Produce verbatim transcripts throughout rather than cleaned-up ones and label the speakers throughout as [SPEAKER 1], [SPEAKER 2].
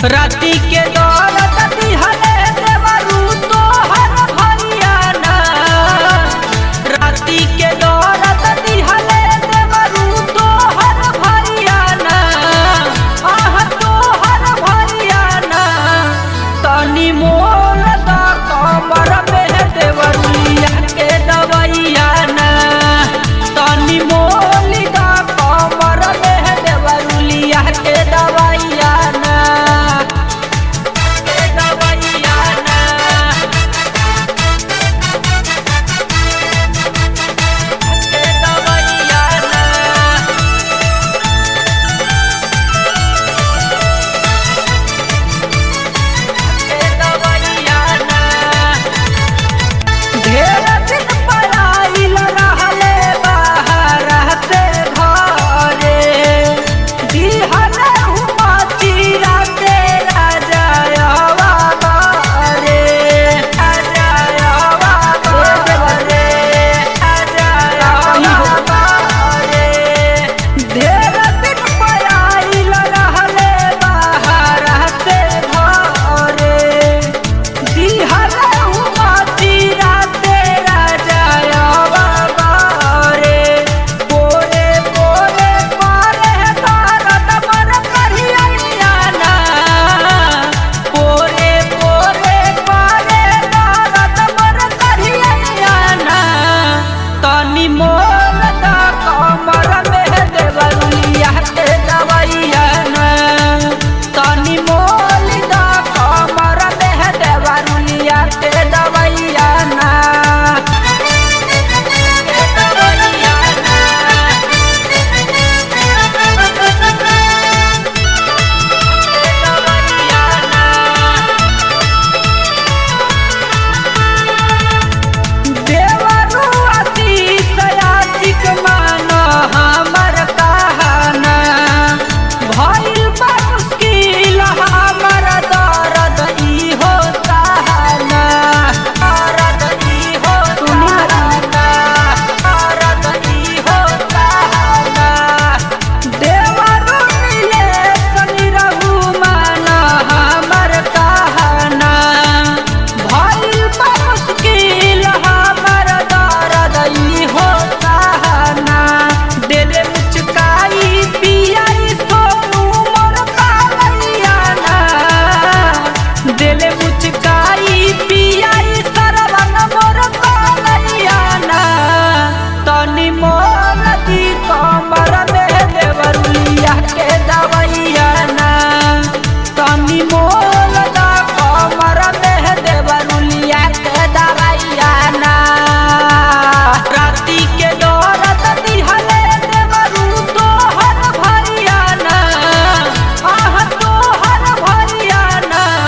[SPEAKER 1] राती के दौलत दिहले देवरू तोहर भैया ना। राती के दौलत दिहले देवरू तोहर भैया ना। आह तोहर भैया ना। तनी मोल दा कमर में देवरुलिया के दवैया ना। तनी मोल दा कमर में देवरुलिया के दवैया ना।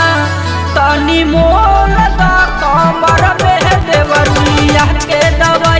[SPEAKER 2] मोल दा कमर में देवरुलिया के दवा